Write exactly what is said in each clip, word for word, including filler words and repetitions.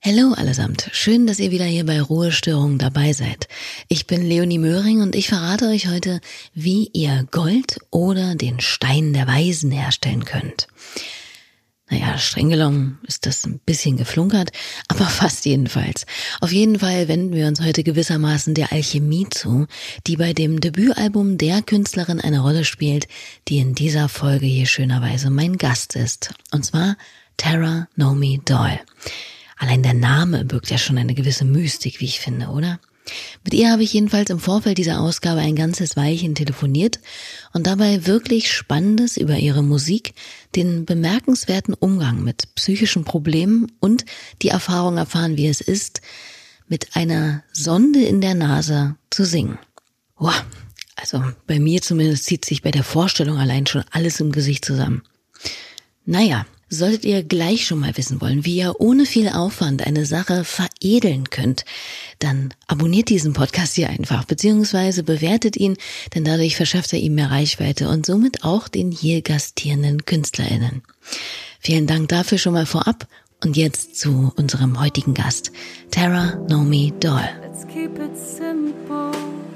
Hallo allesamt, schön, dass ihr wieder hier bei Ruhestörung dabei seid. Ich bin Leonie Möhring und ich verrate euch heute, wie ihr Gold oder den Stein der Weisen herstellen könnt. Naja, streng genommen ist das ein bisschen geflunkert, aber fast jedenfalls. Auf jeden Fall wenden wir uns heute gewissermaßen der Alchemie zu, die bei dem Debütalbum der Künstlerin eine Rolle spielt, die in dieser Folge hier schönerweise mein Gast ist. Und zwar Tara Nomi Doyle. Allein der Name birgt ja schon eine gewisse Mystik, wie ich finde, oder? Mit ihr habe ich jedenfalls im Vorfeld dieser Ausgabe ein ganzes Weilchen telefoniert und dabei wirklich Spannendes über ihre Musik, den bemerkenswerten Umgang mit psychischen Problemen und die Erfahrung erfahren, wie es ist, mit einer Sonde in der Nase zu singen. Boah, also bei mir zumindest zieht sich bei der Vorstellung allein schon alles im Gesicht zusammen. Naja. Solltet ihr gleich schon mal wissen wollen, wie ihr ohne viel Aufwand eine Sache veredeln könnt, dann abonniert diesen Podcast hier einfach, beziehungsweise bewertet ihn, denn dadurch verschafft er ihm mehr Reichweite und somit auch den hier gastierenden KünstlerInnen. Vielen Dank dafür schon mal vorab und jetzt zu unserem heutigen Gast, Tara Nomi Doyle. Let's keep it simple.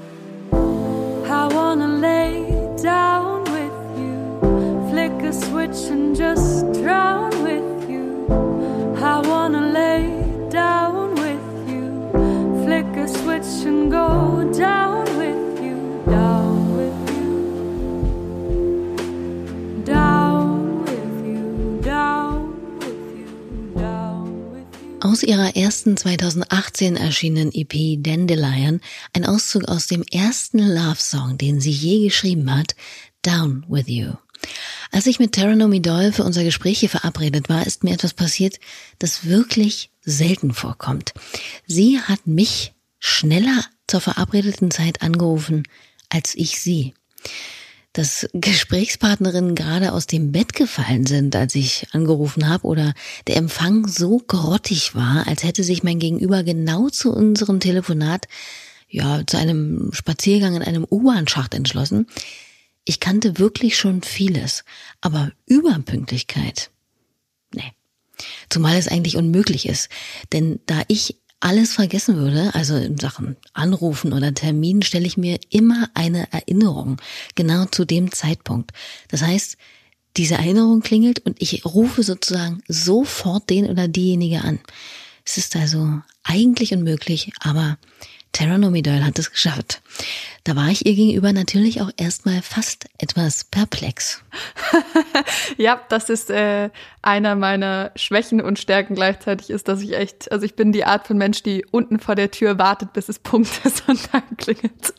I wanna lay down with you, flick a switch and just drown with you. I wanna lay down with you, flick a switch and go down with you, down with you, down with you, down with you, down with you. Aus ihrer ersten zweitausendachtzehn erschienenen E P Dandelion, ein Auszug aus dem ersten Love-Song, den sie je geschrieben hat, Down with You. Als ich mit Tara Nomi Doyle für unser Gespräch hier verabredet war, ist mir etwas passiert, das wirklich selten vorkommt. Sie hat mich schneller zur verabredeten Zeit angerufen, als ich sie. Dass Gesprächspartnerinnen gerade aus dem Bett gefallen sind, als ich angerufen habe, oder der Empfang so grottig war, als hätte sich mein Gegenüber genau zu unserem Telefonat, ja, zu einem Spaziergang in einem U-Bahn-Schacht entschlossen. Ich kannte wirklich schon vieles, aber Überpünktlichkeit, nee. Zumal es eigentlich unmöglich ist, denn da ich alles vergessen würde, also in Sachen Anrufen oder Termin, stelle ich mir immer eine Erinnerung, genau zu dem Zeitpunkt. Das heißt, diese Erinnerung klingelt und ich rufe sozusagen sofort den oder diejenige an. Es ist also eigentlich unmöglich, aber Tara Nomi Doyle hat es geschafft. Da war ich ihr gegenüber natürlich auch erstmal fast etwas perplex. Ja, das ist äh, einer meiner Schwächen und Stärken gleichzeitig ist, dass ich echt, also ich bin die Art von Mensch, die unten vor der Tür wartet, bis es Punkt ist und dann klingelt.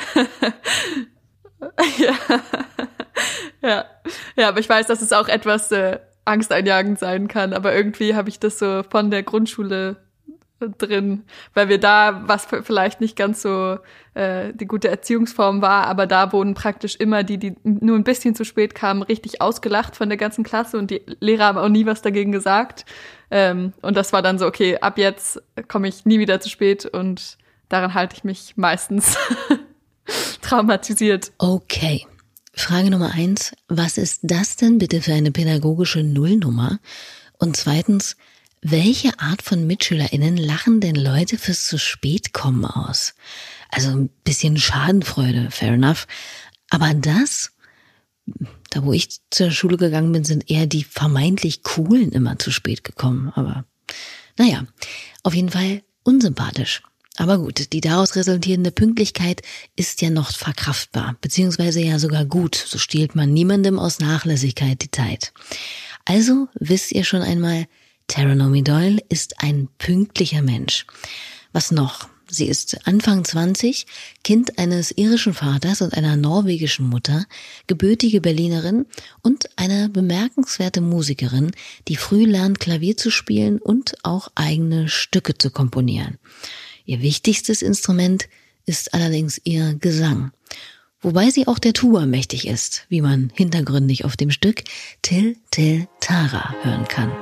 ja. ja, ja, aber ich weiß, dass es auch etwas äh, angsteinjagend sein kann, aber irgendwie habe ich das so von der Grundschule drin, weil wir da, was vielleicht nicht ganz so äh, die gute Erziehungsform war, aber da wurden praktisch immer die, die nur ein bisschen zu spät kamen, richtig ausgelacht von der ganzen Klasse und die Lehrer haben auch nie was dagegen gesagt. Ähm, und das war dann so, okay, ab jetzt komme ich nie wieder zu spät und daran halte ich mich meistens traumatisiert. Okay. Frage Nummer eins, was ist das denn bitte für eine pädagogische Nullnummer? Und zweitens, welche Art von MitschülerInnen lachen denn Leute fürs zu spät kommen aus? Also ein bisschen Schadenfreude, fair enough. Aber das, da wo ich zur Schule gegangen bin, sind eher die vermeintlich Coolen immer zu spät gekommen. Aber naja, auf jeden Fall unsympathisch. Aber gut, die daraus resultierende Pünktlichkeit ist ja noch verkraftbar, beziehungsweise ja sogar gut. So stiehlt man niemandem aus Nachlässigkeit die Zeit. Also wisst ihr schon einmal, Tara Nomi Doyle ist ein pünktlicher Mensch. Was noch? Sie ist Anfang zwanzig, Kind eines irischen Vaters und einer norwegischen Mutter, gebürtige Berlinerin und eine bemerkenswerte Musikerin, die früh lernt, Klavier zu spielen und auch eigene Stücke zu komponieren. Ihr wichtigstes Instrument ist allerdings ihr Gesang. Wobei sie auch der Tuba mächtig ist, wie man hintergründig auf dem Stück Till Till Tara hören kann.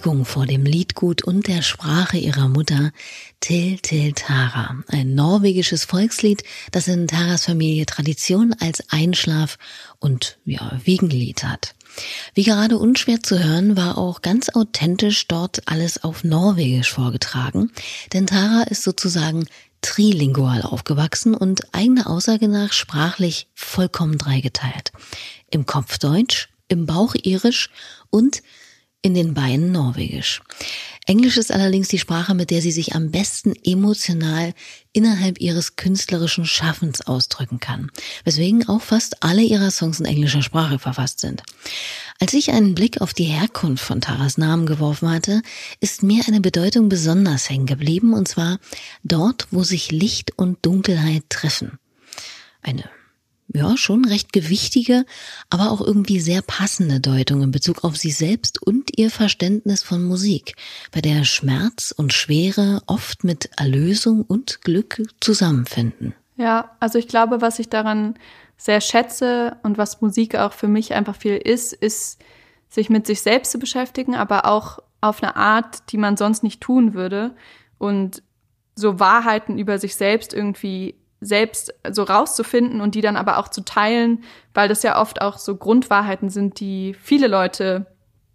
Beugung vor dem Liedgut und der Sprache ihrer Mutter Til Til Tara, ein norwegisches Volkslied, das in Taras Familie Tradition als Einschlaf- und ja, Wiegenlied hat. Wie gerade unschwer zu hören, war auch ganz authentisch dort alles auf Norwegisch vorgetragen, denn Tara ist sozusagen trilingual aufgewachsen und eigener Aussage nach sprachlich vollkommen dreigeteilt. Im Kopf Deutsch, im Bauch Irisch und in den Beinen Norwegisch. Englisch ist allerdings die Sprache, mit der sie sich am besten emotional innerhalb ihres künstlerischen Schaffens ausdrücken kann, weswegen auch fast alle ihrer Songs in englischer Sprache verfasst sind. Als ich einen Blick auf die Herkunft von Taras Namen geworfen hatte, ist mir eine Bedeutung besonders hängen geblieben, und zwar dort, wo sich Licht und Dunkelheit treffen. Eine ja, schon recht gewichtige, aber auch irgendwie sehr passende Deutung in Bezug auf sie selbst und ihr Verständnis von Musik, bei der Schmerz und Schwere oft mit Erlösung und Glück zusammenfinden. Ja, also ich glaube, was ich daran sehr schätze und was Musik auch für mich einfach viel ist, ist, sich mit sich selbst zu beschäftigen, aber auch auf eine Art, die man sonst nicht tun würde, und so Wahrheiten über sich selbst irgendwie selbst so rauszufinden und die dann aber auch zu teilen, weil das ja oft auch so Grundwahrheiten sind, die viele Leute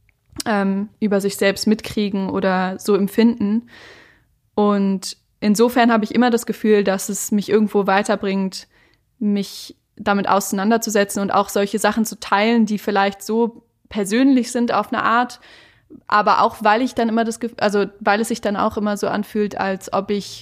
ähm, über sich selbst mitkriegen oder so empfinden. Und insofern habe ich immer das Gefühl, dass es mich irgendwo weiterbringt, mich damit auseinanderzusetzen und auch solche Sachen zu teilen, die vielleicht so persönlich sind auf eine Art, aber auch weil ich dann immer das Gefühl, also weil es sich dann auch immer so anfühlt, als ob ich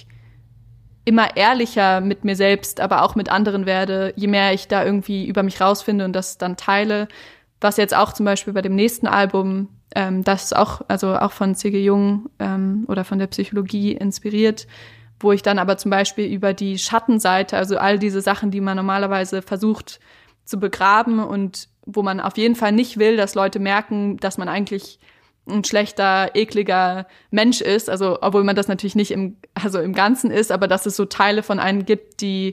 immer ehrlicher mit mir selbst, aber auch mit anderen werde, je mehr ich da irgendwie über mich rausfinde und das dann teile. Was jetzt auch zum Beispiel bei dem nächsten Album, ähm, das ist auch, also auch von C G Jung ähm, oder von der Psychologie inspiriert, wo ich dann aber zum Beispiel über die Schattenseite, also all diese Sachen, die man normalerweise versucht zu begraben und wo man auf jeden Fall nicht will, dass Leute merken, dass man eigentlich ein schlechter, ekliger Mensch ist, also obwohl man das natürlich nicht im, also im Ganzen ist, aber dass es so Teile von einem gibt, die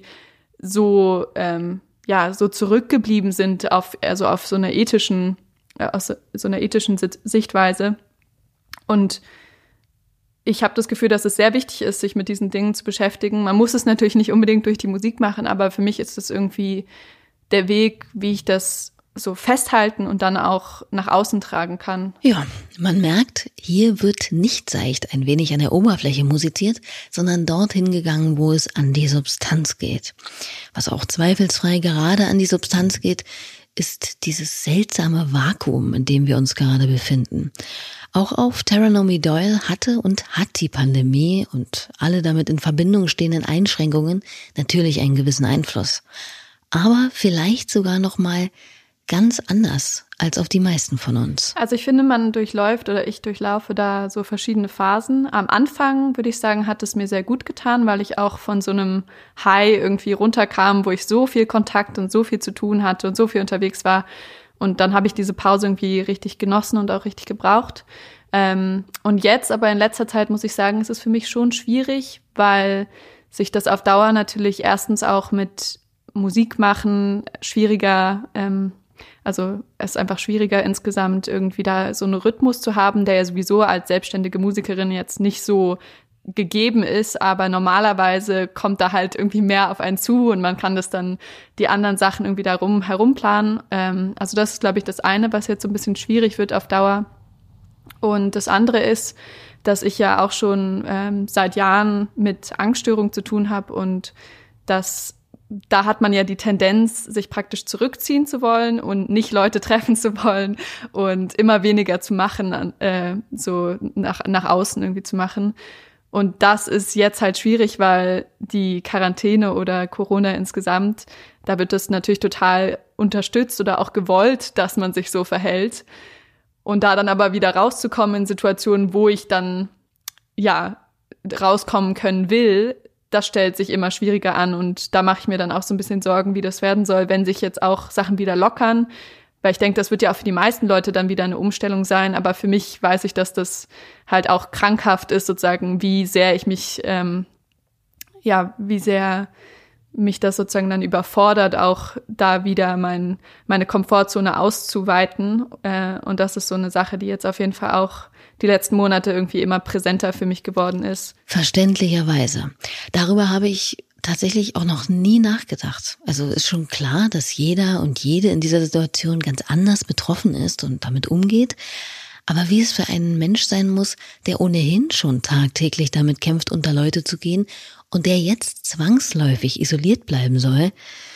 so ähm, ja so zurückgeblieben sind auf also auf so einer ethischen äh, aus so einer ethischen Sichtweise. Und ich habe das Gefühl, dass es sehr wichtig ist, sich mit diesen Dingen zu beschäftigen. Man muss es natürlich nicht unbedingt durch die Musik machen, aber für mich ist es irgendwie der Weg, wie ich das so festhalten und dann auch nach außen tragen kann. Ja, man merkt, hier wird nicht seicht ein wenig an der Oberfläche musiziert, sondern dorthin gegangen, wo es an die Substanz geht. Was auch zweifelsfrei gerade an die Substanz geht, ist dieses seltsame Vakuum, in dem wir uns gerade befinden. Auch auf Taranummy Me Doyle hatte und hat die Pandemie und alle damit in Verbindung stehenden Einschränkungen natürlich einen gewissen Einfluss. Aber vielleicht sogar noch mal ganz anders als auf die meisten von uns. Also ich finde, man durchläuft oder ich durchlaufe da so verschiedene Phasen. Am Anfang, würde ich sagen, hat es mir sehr gut getan, weil ich auch von so einem High irgendwie runterkam, wo ich so viel Kontakt und so viel zu tun hatte und so viel unterwegs war. Und dann habe ich diese Pause irgendwie richtig genossen und auch richtig gebraucht. Ähm, und jetzt, aber in letzter Zeit, muss ich sagen, ist es für mich schon schwierig, weil sich das auf Dauer natürlich erstens auch mit Musik machen schwieriger ähm, Also es ist einfach schwieriger insgesamt irgendwie da so einen Rhythmus zu haben, der ja sowieso als selbstständige Musikerin jetzt nicht so gegeben ist, aber normalerweise kommt da halt irgendwie mehr auf einen zu und man kann das dann die anderen Sachen irgendwie darum herumplanen. Ähm, also das ist, glaube ich, das eine, was jetzt so ein bisschen schwierig wird auf Dauer. Und das andere ist, dass ich ja auch schon ähm, seit Jahren mit Angststörung zu tun habe und dass da hat man ja die Tendenz, sich praktisch zurückziehen zu wollen und nicht Leute treffen zu wollen und immer weniger zu machen, äh, so nach, nach außen irgendwie zu machen. Und das ist jetzt halt schwierig, weil die Quarantäne oder Corona insgesamt, da wird das natürlich total unterstützt oder auch gewollt, dass man sich so verhält. Und da dann aber wieder rauszukommen in Situationen, wo ich dann, ja, rauskommen können will, das stellt sich immer schwieriger an und da mache ich mir dann auch so ein bisschen Sorgen, wie das werden soll, wenn sich jetzt auch Sachen wieder lockern, weil ich denke, das wird ja auch für die meisten Leute dann wieder eine Umstellung sein, aber für mich weiß ich, dass das halt auch krankhaft ist, sozusagen, wie sehr ich mich, ähm, ja, wie sehr mich das sozusagen dann überfordert, auch da wieder mein, meine Komfortzone auszuweiten. Äh, und das ist so eine Sache, die jetzt auf jeden Fall auch die letzten Monate irgendwie immer präsenter für mich geworden ist. Verständlicherweise. Darüber habe ich tatsächlich auch noch nie nachgedacht. Also ist schon klar, dass jeder und jede in dieser Situation ganz anders betroffen ist und damit umgeht. Aber wie es für einen Mensch sein muss, der ohnehin schon tagtäglich damit kämpft, unter Leute zu gehen und der jetzt zwangsläufig isoliert bleiben soll,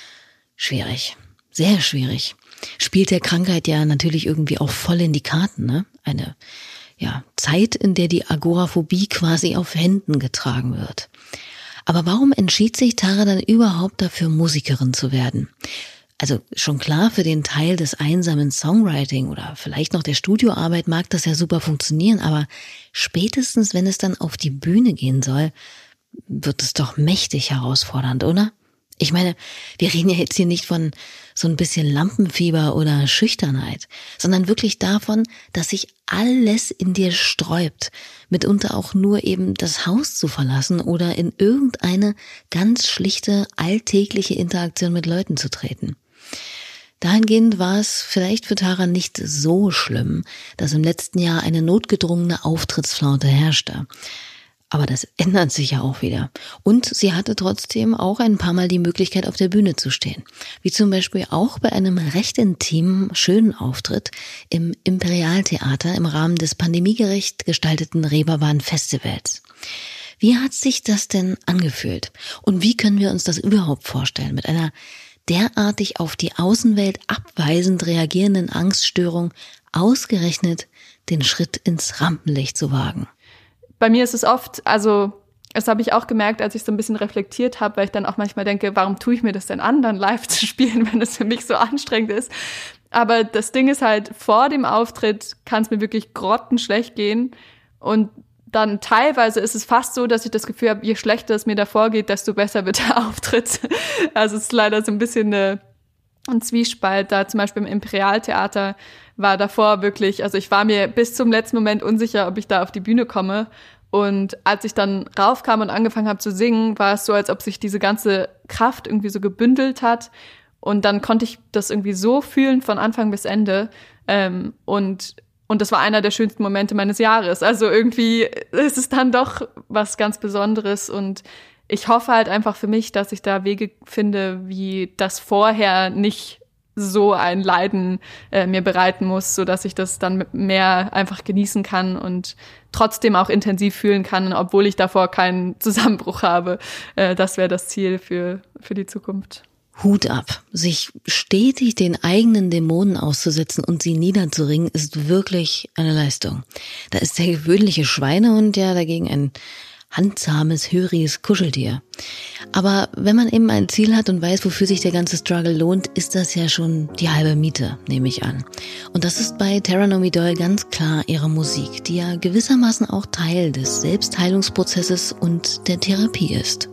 schwierig, sehr schwierig. Spielt der Krankheit ja natürlich irgendwie auch voll in die Karten, ne? Eine ja, Zeit, in der die Agoraphobie quasi auf Händen getragen wird. Aber warum entschied sich Tara dann überhaupt dafür, Musikerin zu werden? Also schon klar, für den Teil des einsamen Songwriting oder vielleicht noch der Studioarbeit mag das ja super funktionieren, aber spätestens, wenn es dann auf die Bühne gehen soll, wird es doch mächtig herausfordernd, oder? Ich meine, wir reden ja jetzt hier nicht von so ein bisschen Lampenfieber oder Schüchternheit, sondern wirklich davon, dass sich alles in dir sträubt, mitunter auch nur eben das Haus zu verlassen oder in irgendeine ganz schlichte, alltägliche Interaktion mit Leuten zu treten. Dahingehend war es vielleicht für Tara nicht so schlimm, dass im letzten Jahr eine notgedrungene Auftrittsflaute herrschte. Aber das ändert sich ja auch wieder. Und sie hatte trotzdem auch ein paar Mal die Möglichkeit, auf der Bühne zu stehen. Wie zum Beispiel auch bei einem recht intimen, schönen Auftritt im Imperialtheater im Rahmen des pandemiegerecht gestalteten Reeperbahn Festivals. Wie hat sich das denn angefühlt? Und wie können wir uns das überhaupt vorstellen, mit einer derartig auf die Außenwelt abweisend reagierenden Angststörung ausgerechnet den Schritt ins Rampenlicht zu wagen? Bei mir ist es oft, also das habe ich auch gemerkt, als ich so ein bisschen reflektiert habe, weil ich dann auch manchmal denke, warum tue ich mir das denn an, dann live zu spielen, wenn es für mich so anstrengend ist. Aber das Ding ist halt, vor dem Auftritt kann es mir wirklich grottenschlecht gehen und dann teilweise ist es fast so, dass ich das Gefühl habe, je schlechter es mir davor geht, desto besser wird der Auftritt. Also es ist leider so ein bisschen eine, ein Zwiespalt. Da zum Beispiel im Imperialtheater war davor wirklich, also ich war mir bis zum letzten Moment unsicher, ob ich da auf die Bühne komme. Und als ich dann raufkam und angefangen habe zu singen, war es so, als ob sich diese ganze Kraft irgendwie so gebündelt hat. Und dann konnte ich das irgendwie so fühlen von Anfang bis Ende. Ähm, und Und das war einer der schönsten Momente meines Jahres. Also irgendwie ist es dann doch was ganz Besonderes. Und ich hoffe halt einfach für mich, dass ich da Wege finde, wie das vorher nicht so ein Leiden äh, mir bereiten muss, so dass ich das dann mehr einfach genießen kann und trotzdem auch intensiv fühlen kann, obwohl ich davor keinen Zusammenbruch habe. Äh, das wäre das Ziel für, für die Zukunft. Hut ab. Sich stetig den eigenen Dämonen auszusetzen und sie niederzuringen, ist wirklich eine Leistung. Da ist der gewöhnliche Schweinehund ja dagegen ein handzahmes, höriges Kuscheltier. Aber wenn man eben ein Ziel hat und weiß, wofür sich der ganze Struggle lohnt, ist das ja schon die halbe Miete, nehme ich an. Und das ist bei Tara Nomi Doyle ganz klar ihre Musik, die ja gewissermaßen auch Teil des Selbstheilungsprozesses und der Therapie ist.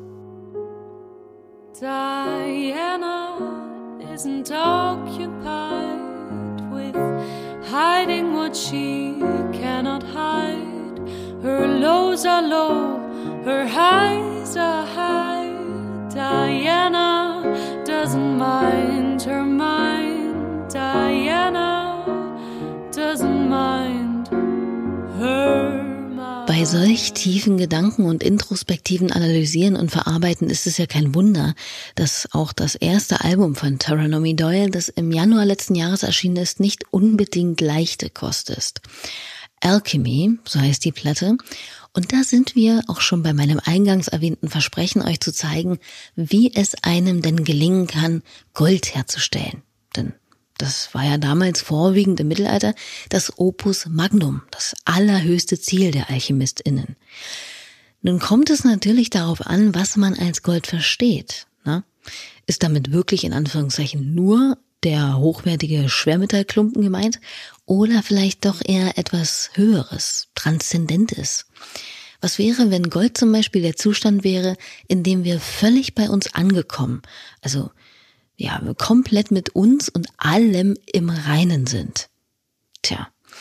Diana isn't occupied with hiding what she cannot hide. Her lows are low, her highs are high. Diana doesn't mind her mind. Diana doesn't mind her. Bei solch tiefen Gedanken und introspektiven Analysieren und Verarbeiten ist es ja kein Wunder, dass auch das erste Album von Tara Nomi Doyle, das im Januar letzten Jahres erschienen ist, nicht unbedingt leichte Kost ist. Alchemy, so heißt die Platte. Und da sind wir auch schon bei meinem eingangs erwähnten Versprechen, euch zu zeigen, wie es einem denn gelingen kann, Gold herzustellen. Denn das war ja damals vorwiegend im Mittelalter das Opus Magnum, das allerhöchste Ziel der AlchemistInnen. Nun kommt es natürlich darauf an, was man als Gold versteht. Ne? Ist damit wirklich in Anführungszeichen nur der hochwertige Schwermetallklumpen gemeint oder vielleicht doch eher etwas Höheres, Transzendentes? Was wäre, wenn Gold zum Beispiel der Zustand wäre, in dem wir völlig bei uns angekommen, also ja, komplett mit uns und allem im Reinen sind? Tja,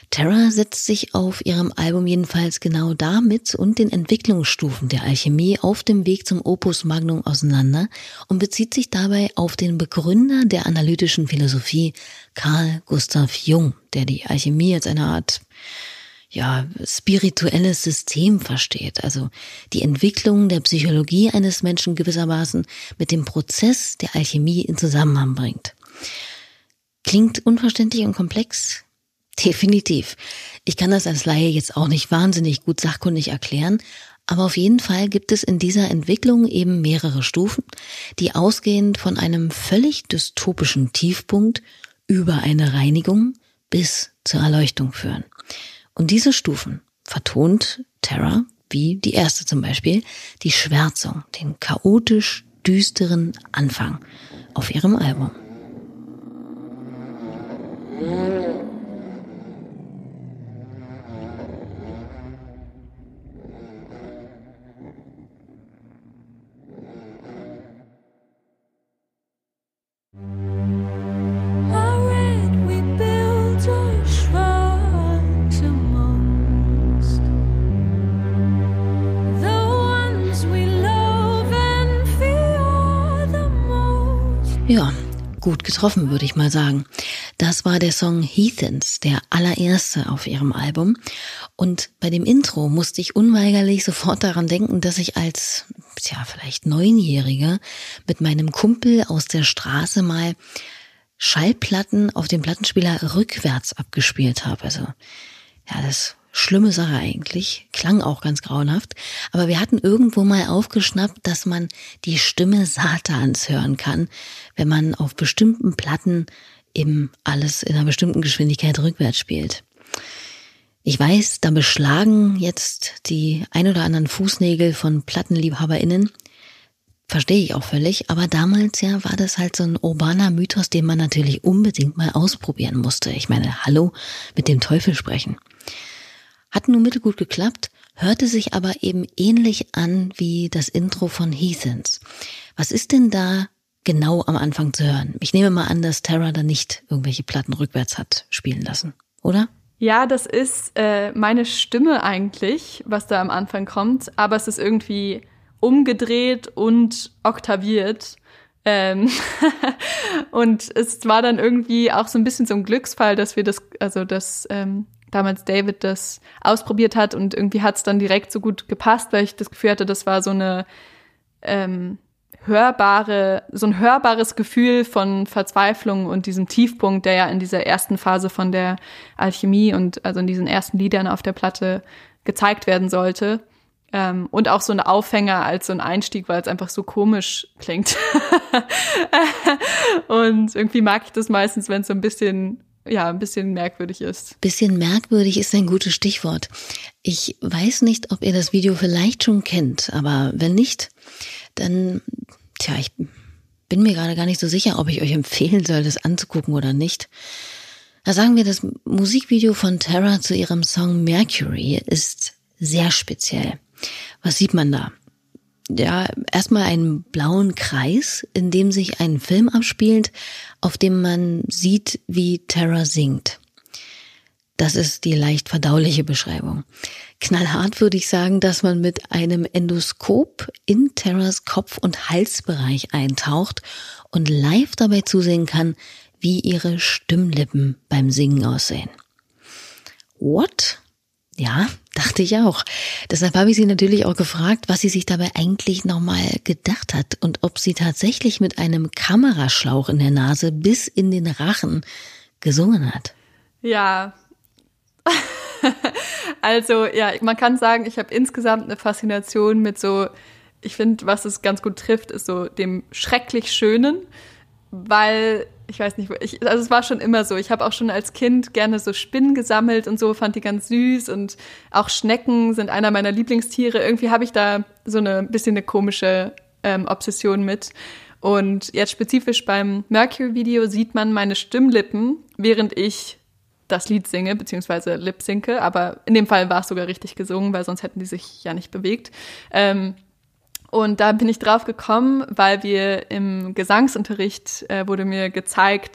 Terra setzt sich auf ihrem Album jedenfalls genau damit und den Entwicklungsstufen der Alchemie auf dem Weg zum Opus Magnum auseinander und bezieht sich dabei auf den Begründer der analytischen Philosophie, Carl Gustav Jung, der die Alchemie als eine Art ja, spirituelles System versteht, also die Entwicklung der Psychologie eines Menschen gewissermaßen mit dem Prozess der Alchemie in Zusammenhang bringt. Klingt unverständlich und komplex? Definitiv. Ich kann das als Laie jetzt auch nicht wahnsinnig gut sachkundig erklären, aber auf jeden Fall gibt es in dieser Entwicklung eben mehrere Stufen, die ausgehend von einem völlig dystopischen Tiefpunkt über eine Reinigung bis zur Erleuchtung führen. Und diese Stufen vertont Terra, wie die erste zum Beispiel, die Schwärzung, den chaotisch düsteren Anfang auf ihrem Album. Ja, gut getroffen, würde ich mal sagen. Das war der Song Heathens, der allererste auf ihrem Album. Und bei dem Intro musste ich unweigerlich sofort daran denken, dass ich als, tja, vielleicht Neunjähriger mit meinem Kumpel aus der Straße mal Schallplatten auf dem Plattenspieler rückwärts abgespielt habe. Also, ja, das schlimme Sache eigentlich, klang auch ganz grauenhaft, aber wir hatten irgendwo mal aufgeschnappt, dass man die Stimme Satans hören kann, wenn man auf bestimmten Platten eben alles in einer bestimmten Geschwindigkeit rückwärts spielt. Ich weiß, da beschlagen jetzt die ein oder anderen Fußnägel von PlattenliebhaberInnen, verstehe ich auch völlig, aber damals ja war das halt so ein urbaner Mythos, den man natürlich unbedingt mal ausprobieren musste. Ich meine, hallo, mit dem Teufel sprechen. Hat nur mittelgut geklappt, hörte sich aber eben ähnlich an wie das Intro von Heathens. Was ist denn da genau am Anfang zu hören? Ich nehme mal an, dass Terra da nicht irgendwelche Platten rückwärts hat spielen lassen, oder? Ja, das ist äh, meine Stimme eigentlich, was da am Anfang kommt, aber es ist irgendwie umgedreht und oktaviert. Ähm und es war dann irgendwie auch so ein bisschen so ein Glücksfall, dass wir das, also das ähm, damals David das ausprobiert hat und irgendwie hat es dann direkt so gut gepasst, weil ich das Gefühl hatte, das war so eine ähm, hörbare, so ein hörbares Gefühl von Verzweiflung und diesem Tiefpunkt, der ja in dieser ersten Phase von der Alchemie und also in diesen ersten Liedern auf der Platte gezeigt werden sollte. Ähm, und auch so ein Aufhänger als so ein Einstieg, weil es einfach so komisch klingt. Und irgendwie mag ich das meistens, wenn es so ein bisschen ja, ein bisschen merkwürdig ist. Bisschen merkwürdig ist ein gutes Stichwort. Ich weiß nicht, ob ihr das Video vielleicht schon kennt, aber wenn nicht, dann, tja, ich bin mir gerade gar nicht so sicher, ob ich euch empfehlen soll, das anzugucken oder nicht. Da sagen wir, das Musikvideo von Terra zu ihrem Song Mercury ist sehr speziell. Was sieht man da? Ja, erstmal einen blauen Kreis, in dem sich ein Film abspielt, auf dem man sieht, wie Terra singt. Das ist die leicht verdauliche Beschreibung. Knallhart würde ich sagen, dass man mit einem Endoskop in Terras Kopf- und Halsbereich eintaucht und live dabei zusehen kann, wie ihre Stimmlippen beim Singen aussehen. What? Ja, dachte ich auch. Deshalb habe ich sie natürlich auch gefragt, was sie sich dabei eigentlich nochmal gedacht hat und ob sie tatsächlich mit einem Kameraschlauch in der Nase bis in den Rachen gesungen hat. Ja, also ja, man kann sagen, ich habe insgesamt eine Faszination mit so, ich finde, was es ganz gut trifft, ist so dem schrecklich Schönen, weil ich weiß nicht, ich, also es war schon immer so. Ich habe auch schon als Kind gerne so Spinnen gesammelt und so, fand die ganz süß und auch Schnecken sind einer meiner Lieblingstiere. Irgendwie habe ich da so eine bisschen eine komische ähm, Obsession mit. Und jetzt spezifisch beim Mercury-Video sieht man meine Stimmlippen, während ich das Lied singe, beziehungsweise lip-synke. Aber in dem Fall war es sogar richtig gesungen, weil sonst hätten die sich ja nicht bewegt. Ähm, Und da bin ich drauf gekommen, weil wir im Gesangsunterricht äh, wurde mir gezeigt,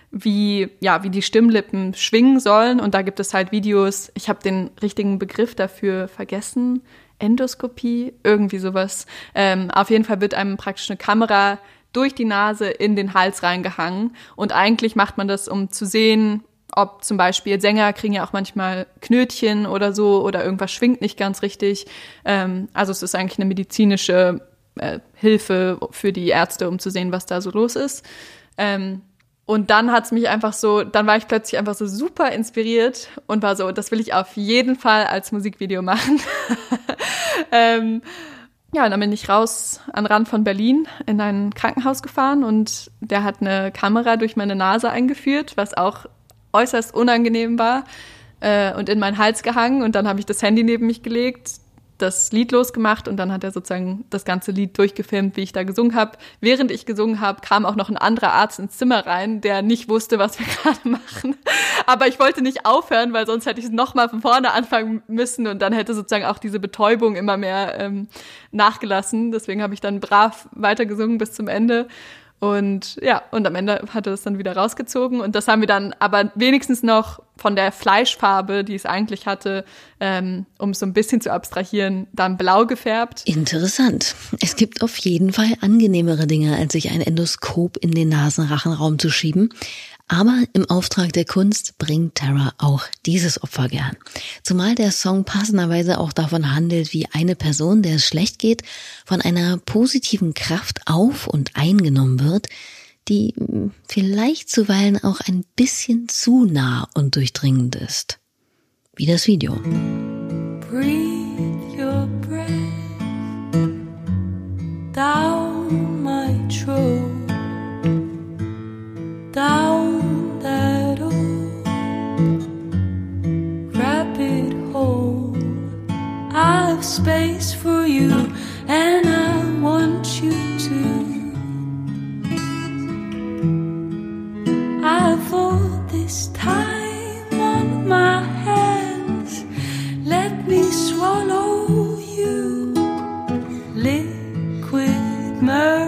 wie, ja, wie die Stimmlippen schwingen sollen. Und da gibt es halt Videos, ich habe den richtigen Begriff dafür vergessen, Endoskopie, irgendwie sowas. Ähm, auf jeden Fall wird einem praktisch eine Kamera durch die Nase in den Hals reingehangen. Und eigentlich macht man das, um zu sehen, ob zum Beispiel Sänger kriegen ja auch manchmal Knötchen oder so oder irgendwas schwingt nicht ganz richtig. Ähm, also es ist eigentlich eine medizinische äh, Hilfe für die Ärzte, um zu sehen, was da so los ist. Ähm, und dann hat's mich einfach so, dann war ich plötzlich einfach so super inspiriert und war so, das will ich auf jeden Fall als Musikvideo machen. ähm, Ja, und dann bin ich raus an den Rand von Berlin in ein Krankenhaus gefahren und der hat eine Kamera durch meine Nase eingeführt, was auch äußerst unangenehm war, äh, und in meinen Hals gehangen. Und dann habe ich das Handy neben mich gelegt, das Lied losgemacht und dann hat er sozusagen das ganze Lied durchgefilmt, wie ich da gesungen habe. Während ich gesungen habe, kam auch noch ein anderer Arzt ins Zimmer rein, der nicht wusste, was wir gerade machen. Aber ich wollte nicht aufhören, weil sonst hätte ich es nochmal von vorne anfangen müssen und dann hätte sozusagen auch diese Betäubung immer mehr ähm, nachgelassen. Deswegen habe ich dann brav weitergesungen bis zum Ende. Und ja, und am Ende hat er das dann wieder rausgezogen. Und das haben wir dann aber wenigstens noch von der Fleischfarbe, die es eigentlich hatte, ähm, um es so ein bisschen zu abstrahieren, dann blau gefärbt. Interessant. Es gibt auf jeden Fall angenehmere Dinge, als sich ein Endoskop in den Nasenrachenraum zu schieben. Aber im Auftrag der Kunst bringt Tara auch dieses Opfer gern. Zumal der Song passenderweise auch davon handelt, wie eine Person, der es schlecht geht, von einer positiven Kraft auf- und eingenommen wird, die vielleicht zuweilen auch ein bisschen zu nah und durchdringend ist. Wie das Video. Breathe your breath down my throat, down that old rapid hole. I have space for you and I want you to. I have all this time on my hands. Let me swallow you. Liquid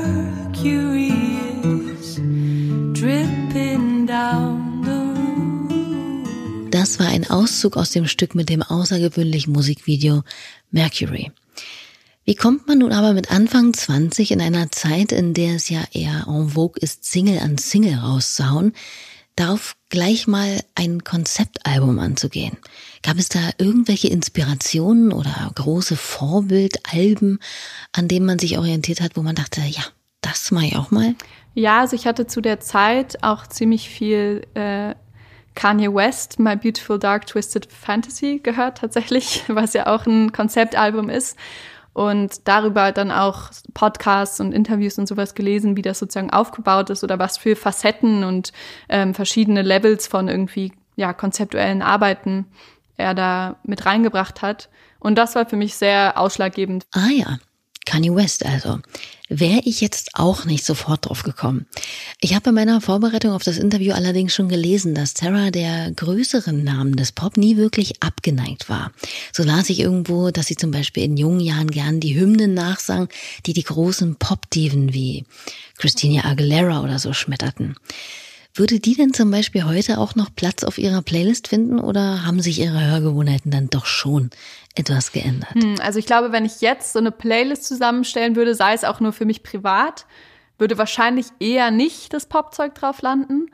mercury is dripping down the room. Das war ein Auszug aus dem Stück mit dem außergewöhnlichen Musikvideo Mercury. Wie kommt man nun aber mit Anfang zwanzig in einer Zeit, in der es ja eher en vogue ist, Single an Single rauszuhauen, darauf gleich mal ein Konzeptalbum anzugehen? Gab es da irgendwelche Inspirationen oder große Vorbildalben, an denen man sich orientiert hat, wo man dachte, ja, das mache ich auch mal? Ja, also ich hatte zu der Zeit auch ziemlich viel äh, Kanye West, My Beautiful Dark Twisted Fantasy gehört tatsächlich, was ja auch ein Konzeptalbum ist. Und darüber dann auch Podcasts und Interviews und sowas gelesen, wie das sozusagen aufgebaut ist oder was für Facetten und ähm, verschiedene Levels von irgendwie ja konzeptuellen Arbeiten er da mit reingebracht hat. Und das war für mich sehr ausschlaggebend. Ah ja, Kanye West also. Wäre ich jetzt auch nicht sofort drauf gekommen. Ich habe bei meiner Vorbereitung auf das Interview allerdings schon gelesen, dass Tara der größeren Namen des Pop nie wirklich abgeneigt war. So las ich irgendwo, dass sie zum Beispiel in jungen Jahren gern die Hymnen nachsang, die die großen Pop-Diven wie Christina Aguilera oder so schmetterten. Würde die denn zum Beispiel heute auch noch Platz auf ihrer Playlist finden oder haben sich ihre Hörgewohnheiten dann doch schon etwas geändert? Hm, also ich glaube, wenn ich jetzt so eine Playlist zusammenstellen würde, sei es auch nur für mich privat, würde wahrscheinlich eher nicht das Popzeug drauf landen.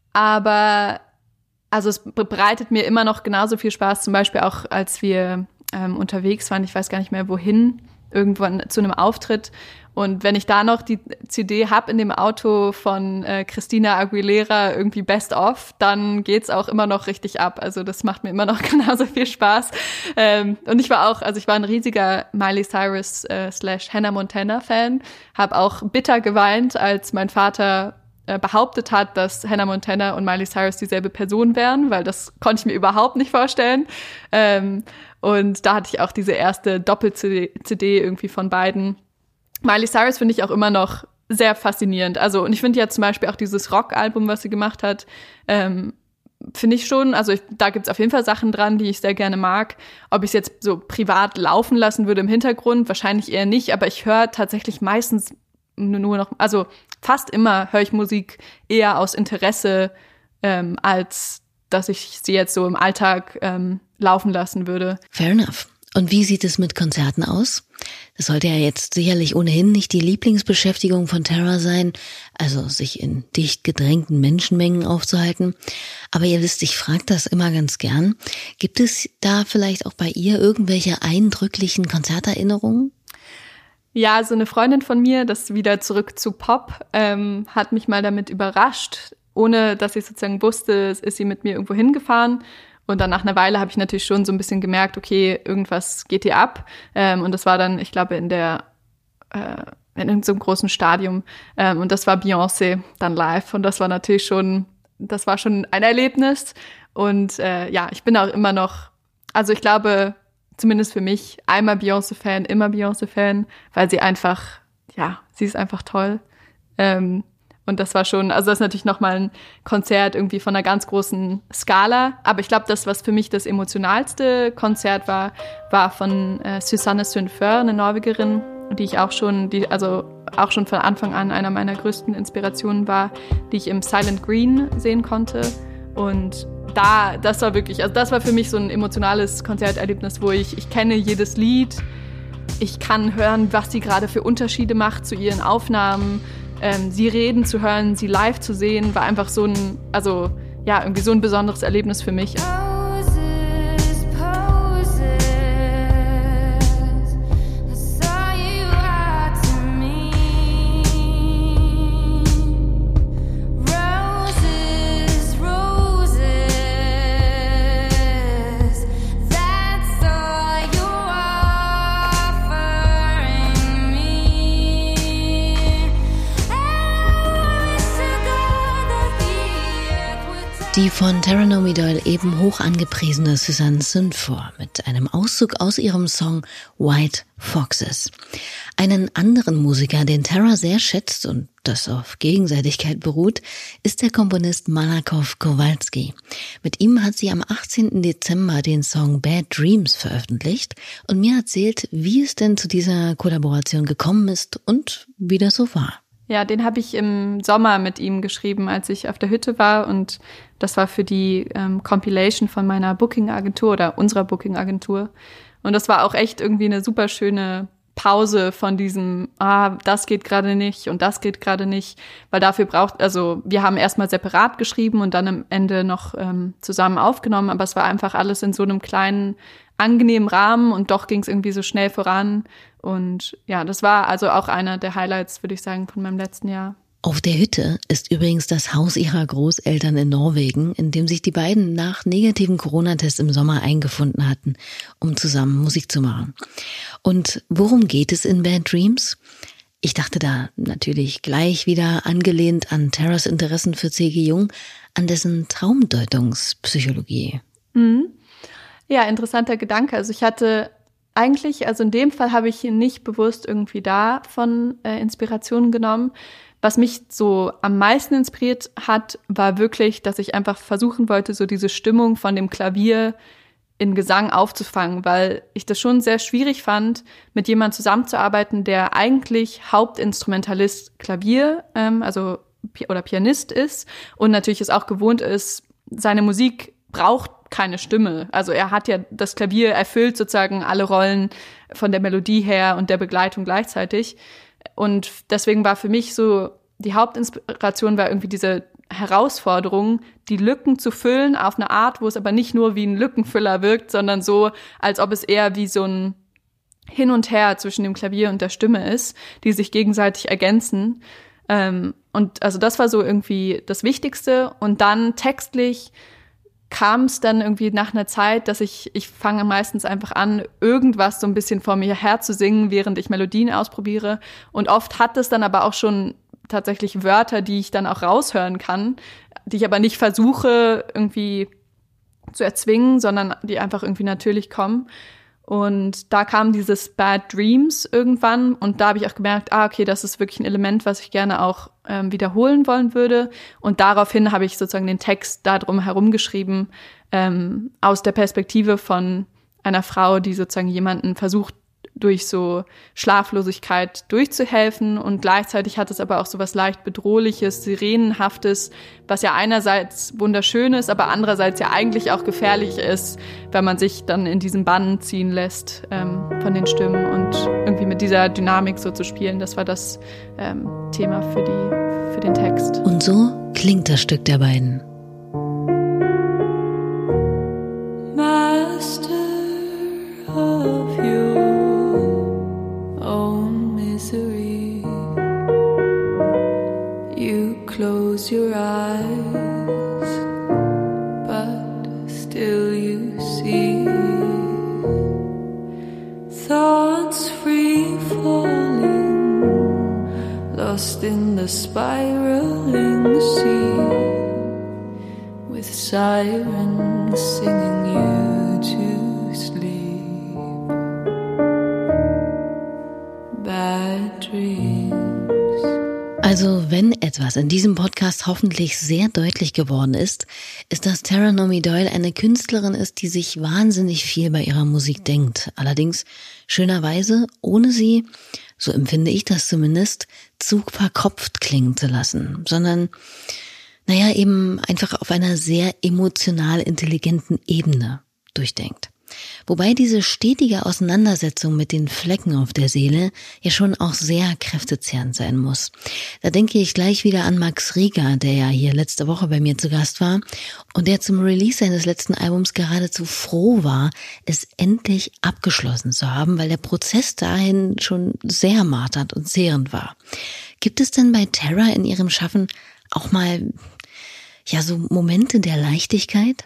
Aber also es bereitet mir immer noch genauso viel Spaß, zum Beispiel auch als wir ähm, unterwegs waren, ich weiß gar nicht mehr wohin, irgendwann zu einem Auftritt. Und wenn ich da noch die C D hab in dem Auto von äh, Christina Aguilera, irgendwie Best of, dann geht's auch immer noch richtig ab. Also das macht mir immer noch genauso viel Spaß. Ähm, und ich war auch, also ich war ein riesiger Miley Cyrus äh, slash Hannah Montana Fan, habe auch bitter geweint, als mein Vater äh, behauptet hat, dass Hannah Montana und Miley Cyrus dieselbe Person wären, weil das konnte ich mir überhaupt nicht vorstellen. Ähm, und da hatte ich auch diese erste Doppel-C D irgendwie von beiden. Miley Cyrus finde ich auch immer noch sehr faszinierend. Also, und ich finde ja zum Beispiel auch dieses Rock-Album, was sie gemacht hat, ähm, finde ich schon, also ich, da gibt's auf jeden Fall Sachen dran, die ich sehr gerne mag. Ob ich es jetzt so privat laufen lassen würde im Hintergrund, wahrscheinlich eher nicht, aber ich höre tatsächlich meistens nur noch, also fast immer höre ich Musik eher aus Interesse ähm, als dass ich sie jetzt so im Alltag ähm, laufen lassen würde. Fair enough. Und wie sieht es mit Konzerten aus? Das sollte ja jetzt sicherlich ohnehin nicht die Lieblingsbeschäftigung von Tara sein, also sich in dicht gedrängten Menschenmengen aufzuhalten. Aber ihr wisst, ich frage das immer ganz gern. Gibt es da vielleicht auch bei ihr irgendwelche eindrücklichen Konzerterinnerungen? Ja, so eine Freundin von mir, das wieder zurück zu Pop, ähm, hat mich mal damit überrascht. Ohne dass ich sozusagen wusste, ist sie mit mir irgendwo hingefahren. Und dann nach einer Weile habe ich natürlich schon so ein bisschen gemerkt, okay, irgendwas geht hier ab. Ähm, und das war dann, ich glaube, in der äh, in irgendeinem großen Stadion. Ähm, und das war Beyoncé dann live. Und das war natürlich schon, das war schon ein Erlebnis. Und äh, ja, ich bin auch immer noch, also ich glaube, zumindest für mich, einmal Beyoncé-Fan, immer Beyoncé-Fan, weil sie einfach, ja, sie ist einfach toll. Ähm, Und das war schon, also das ist natürlich nochmal ein Konzert irgendwie von einer ganz großen Skala. Aber ich glaube, das, was für mich das emotionalste Konzert war, war von äh, Susanne Sundfør, eine Norwegerin, die ich auch schon, die also auch schon von Anfang an einer meiner größten Inspirationen war, die ich im Silent Green sehen konnte. Und da, das war wirklich, also das war für mich so ein emotionales Konzerterlebnis, wo ich, ich kenne jedes Lied, ich kann hören, was sie gerade für Unterschiede macht zu ihren Aufnahmen. Ähm, sie reden zu hören, sie live zu sehen, war einfach so ein, also ja, irgendwie so ein besonderes Erlebnis für mich. Poses, poses, that's all you are to me. Roses, roses, that's all you're offering me. Die von Tara Naomi Doyle eben hoch angepriesene Susanne Sundfør mit einem Auszug aus ihrem Song White Foxes. Einen anderen Musiker, den Tara sehr schätzt und das auf Gegenseitigkeit beruht, ist der Komponist Malakoff Kowalski. Mit ihm hat sie am achtzehnten Dezember den Song Bad Dreams veröffentlicht und mir erzählt, wie es denn zu dieser Kollaboration gekommen ist und wie das so war. Ja, den habe ich im Sommer mit ihm geschrieben, als ich auf der Hütte war, und das war für die ähm, Compilation von meiner Booking-Agentur oder unserer Booking-Agentur. Und das war auch echt irgendwie eine super schöne Pause von diesem, ah, das geht gerade nicht und das geht gerade nicht, weil dafür braucht, also wir haben erstmal separat geschrieben und dann am Ende noch ähm, zusammen aufgenommen, aber es war einfach alles in so einem kleinen, angenehmen Rahmen und doch ging es irgendwie so schnell voran. Und ja, das war also auch einer der Highlights, würde ich sagen, von meinem letzten Jahr. Auf der Hütte ist übrigens das Haus ihrer Großeltern in Norwegen, in dem sich die beiden nach negativen Corona-Tests im Sommer eingefunden hatten, um zusammen Musik zu machen. Und worum geht es in Bad Dreams? Ich dachte da natürlich gleich wieder, angelehnt an Taras Interessen für C G Jung, an dessen Traumdeutungspsychologie. Mhm. Ja, interessanter Gedanke. Also ich hatte eigentlich, also in dem Fall habe ich nicht bewusst irgendwie davon äh, Inspirationen genommen. Was mich so am meisten inspiriert hat, war wirklich, dass ich einfach versuchen wollte, so diese Stimmung von dem Klavier in Gesang aufzufangen, weil ich das schon sehr schwierig fand, mit jemandem zusammenzuarbeiten, der eigentlich Hauptinstrumentalist Klavier, ähm, also oder Pianist ist und natürlich es auch gewohnt ist, seine Musik braucht keine Stimme. Also er hat ja, das Klavier erfüllt sozusagen alle Rollen von der Melodie her und der Begleitung gleichzeitig. Und deswegen war für mich so, die Hauptinspiration war irgendwie diese Herausforderung, die Lücken zu füllen auf eine Art, wo es aber nicht nur wie ein Lückenfüller wirkt, sondern so, als ob es eher wie so ein Hin und Her zwischen dem Klavier und der Stimme ist, die sich gegenseitig ergänzen. Und also das war so irgendwie das Wichtigste. Und dann textlich kam es dann irgendwie nach einer Zeit, dass ich, ich fange meistens einfach an, irgendwas so ein bisschen vor mir her zu singen, während ich Melodien ausprobiere. Und oft hat es dann aber auch schon tatsächlich Wörter, die ich dann auch raushören kann, die ich aber nicht versuche irgendwie zu erzwingen, sondern die einfach irgendwie natürlich kommen. Und da kam dieses Bad Dreams irgendwann und da habe ich auch gemerkt, ah, okay, das ist wirklich ein Element, was ich gerne auch ähm, wiederholen wollen würde. Und daraufhin habe ich sozusagen den Text da drum herum geschrieben, ähm, aus der Perspektive von einer Frau, die sozusagen jemanden versucht, durch so Schlaflosigkeit durchzuhelfen, und gleichzeitig hat es aber auch so was leicht Bedrohliches, Sirenenhaftes, was ja einerseits wunderschön ist, aber andererseits ja eigentlich auch gefährlich ist, wenn man sich dann in diesen Bann ziehen lässt ähm, von den Stimmen, und irgendwie mit dieser Dynamik so zu spielen, das war das ähm, Thema für die, für den Text. Und so klingt das Stück der beiden. Master of your own misery, you close your eyes, but still you see thoughts free falling, lost in the spiraling sea, with sirens singing you to sleep. Bad dreams. Also wenn etwas in diesem Podcast hoffentlich sehr deutlich geworden ist, ist, dass Tara Nomi Doyle eine Künstlerin ist, die sich wahnsinnig viel bei ihrer Musik denkt. Allerdings schönerweise, ohne sie, so empfinde ich das zumindest, zu verkopft klingen zu lassen, sondern naja, eben einfach auf einer sehr emotional intelligenten Ebene durchdenkt. Wobei diese stetige Auseinandersetzung mit den Flecken auf der Seele ja schon auch sehr kräftezehrend sein muss. Da denke ich gleich wieder an Max Rieger, der ja hier letzte Woche bei mir zu Gast war und der zum Release seines letzten Albums geradezu froh war, es endlich abgeschlossen zu haben, weil der Prozess dahin schon sehr marternd und zehrend war. Gibt es denn bei Tara in ihrem Schaffen auch mal, ja, so Momente der Leichtigkeit?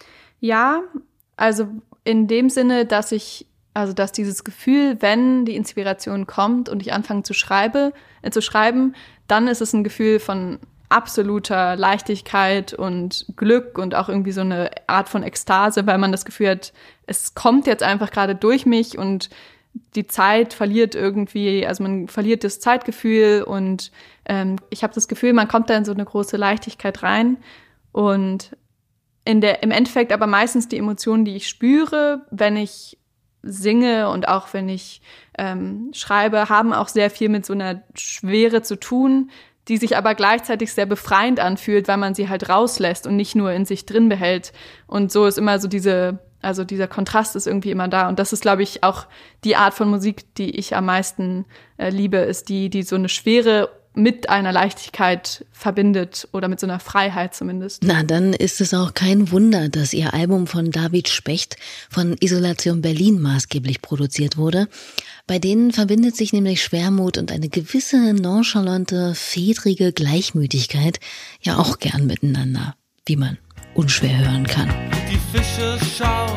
Ja, also in dem Sinne, dass ich, also dass dieses Gefühl, wenn die Inspiration kommt und ich anfange zu schreibe, äh, zu schreiben, dann ist es ein Gefühl von absoluter Leichtigkeit und Glück und auch irgendwie so eine Art von Ekstase, weil man das Gefühl hat, es kommt jetzt einfach gerade durch mich und die Zeit verliert irgendwie, also man verliert das Zeitgefühl und ähm, ich habe das Gefühl, man kommt da in so eine große Leichtigkeit rein und in der, im Endeffekt aber meistens die Emotionen, die ich spüre, wenn ich singe und auch wenn ich ähm, schreibe, haben auch sehr viel mit so einer Schwere zu tun, die sich aber gleichzeitig sehr befreiend anfühlt, weil man sie halt rauslässt und nicht nur in sich drin behält. Und so ist immer so diese, also dieser Kontrast ist irgendwie immer da. Und das ist, glaube ich, auch die Art von Musik, die ich am meisten äh, liebe, ist die, die so eine Schwere mit einer Leichtigkeit verbindet oder mit so einer Freiheit zumindest. Na, dann ist es auch kein Wunder, dass ihr Album von David Specht von Isolation Berlin maßgeblich produziert wurde. Bei denen verbindet sich nämlich Schwermut und eine gewisse nonchalante, fedrige Gleichmütigkeit ja auch gern miteinander, wie man unschwer hören kann. Die Fische schauen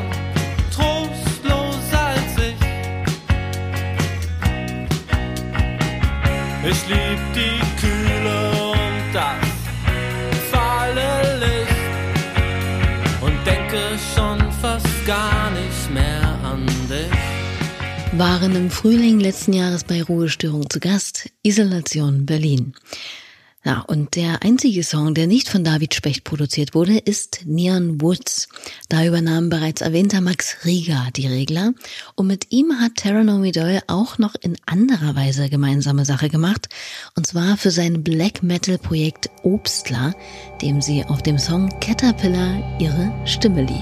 trostlos als ich. Ich lieb die Kühle und das fahle Licht und denke schon fast gar nicht mehr an dich. Waren im Frühling letzten Jahres bei Ruhestörung zu Gast, Isolation Berlin. Ja, und der einzige Song, der nicht von David Specht produziert wurde, ist Neon Woods. Da übernahm bereits erwähnter Max Rieger die Regler. Und mit ihm hat Tara Nomi Doyle auch noch in anderer Weise gemeinsame Sache gemacht. Und zwar für sein Black-Metal-Projekt Obstler, dem sie auf dem Song Caterpillar ihre Stimme lieh.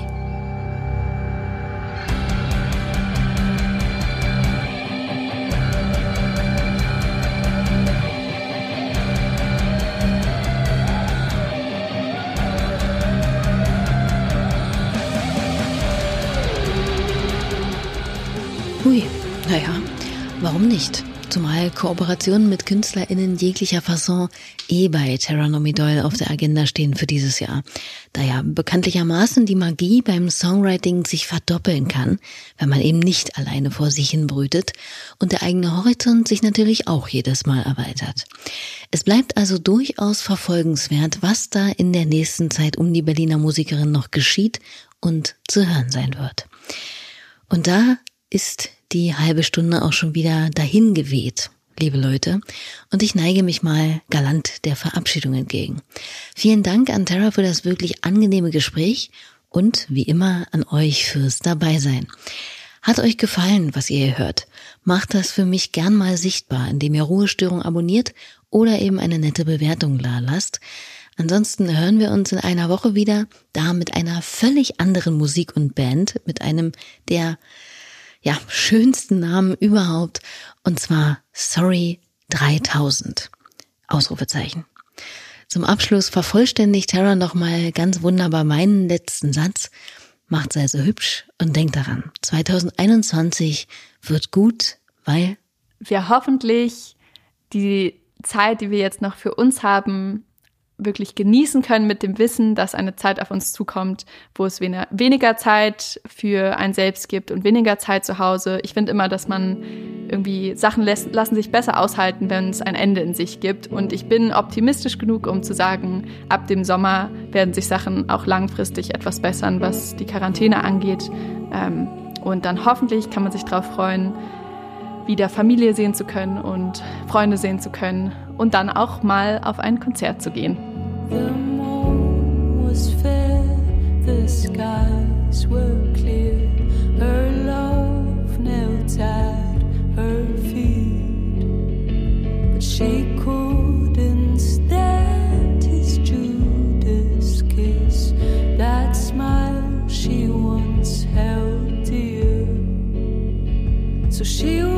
Hui, naja, warum nicht? Zumal Kooperationen mit KünstlerInnen jeglicher Fasson eh bei Tara Nomi Doyle auf der Agenda stehen für dieses Jahr. Da ja bekanntlichermaßen die Magie beim Songwriting sich verdoppeln kann, wenn man eben nicht alleine vor sich hin brütet und der eigene Horizont sich natürlich auch jedes Mal erweitert. Es bleibt also durchaus verfolgenswert, was da in der nächsten Zeit um die Berliner Musikerin noch geschieht und zu hören sein wird. Und da ist die halbe Stunde auch schon wieder dahin geweht, liebe Leute. Und ich neige mich mal galant der Verabschiedung entgegen. Vielen Dank an Tara für das wirklich angenehme Gespräch und wie immer an euch fürs Dabeisein. Hat euch gefallen, was ihr hier hört? Macht das für mich gern mal sichtbar, indem ihr Ruhestörung abonniert oder eben eine nette Bewertung da lasst. Ansonsten hören wir uns in einer Woche wieder, da mit einer völlig anderen Musik und Band, mit einem der ja schönsten Namen überhaupt, und zwar Sorry dreitausend. Ausrufezeichen. Zum Abschluss vervollständigt Tara nochmal ganz wunderbar meinen letzten Satz. Macht's also hübsch und denkt daran, zwanzig einundzwanzig wird gut, weil wir hoffentlich die Zeit, die wir jetzt noch für uns haben, wirklich genießen können mit dem Wissen, dass eine Zeit auf uns zukommt, wo es weniger Zeit für einen selbst gibt und weniger Zeit zu Hause. Ich finde immer, dass man irgendwie Sachen lässt, lassen sich besser aushalten, wenn es ein Ende in sich gibt. Und ich bin optimistisch genug, um zu sagen, ab dem Sommer werden sich Sachen auch langfristig etwas bessern, was die Quarantäne angeht. Und dann hoffentlich kann man sich darauf freuen, wieder Familie sehen zu können und Freunde sehen zu können und dann auch mal auf ein Konzert zu gehen. The moon was fair, the skies were clear, her love knelt at her feet, but she couldn't stand his Judas kiss, that smile she once held dear, so she